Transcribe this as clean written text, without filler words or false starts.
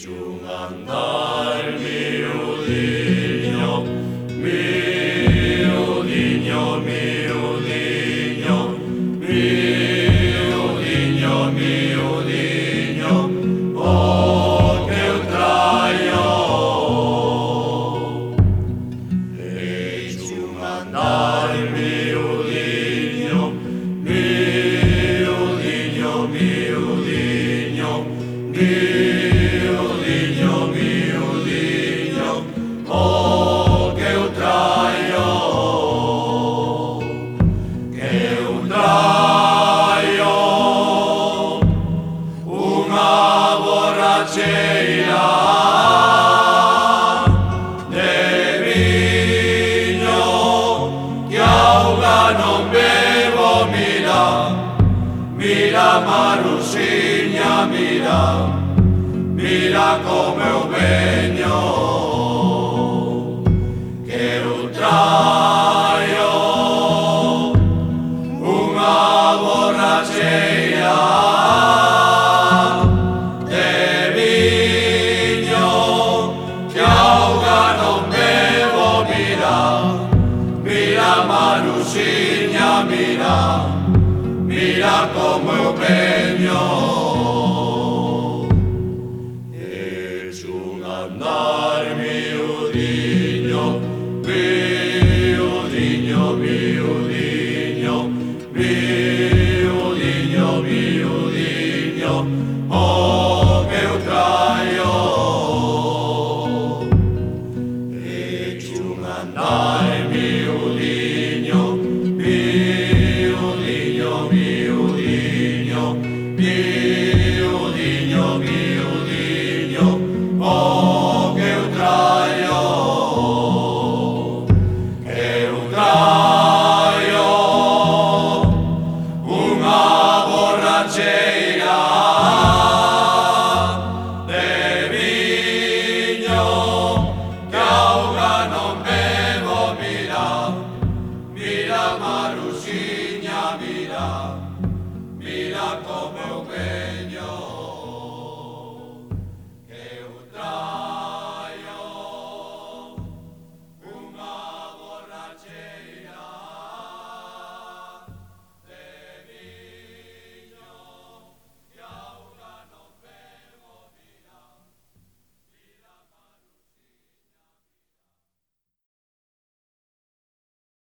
un andar miudiño, miudiño, miudiño, miudiño, miudiño, oh que eu traio. Un andar miudiño, miudiño, miudiño, miudiño, miudiño, oh que eu traio, unha borracheira de viño que auga non bebo. Mira, mira Marusiña, mira, mira como eu veño, que eu traio unha borracheira de viño que auga non bebo. Mira, mira Marusiña, mira, mira como eu veño. Un andar miudiño, miudiño, miudiño, miudiño, miudiño, oh que eu traio. Un andar miudiño, miudiño, miudiño, miudiño, miudiño, oh que eu traio, unha borracheira de viño que auga non bebo. Mira, mira Marusiña, mira, mira como eu bebo.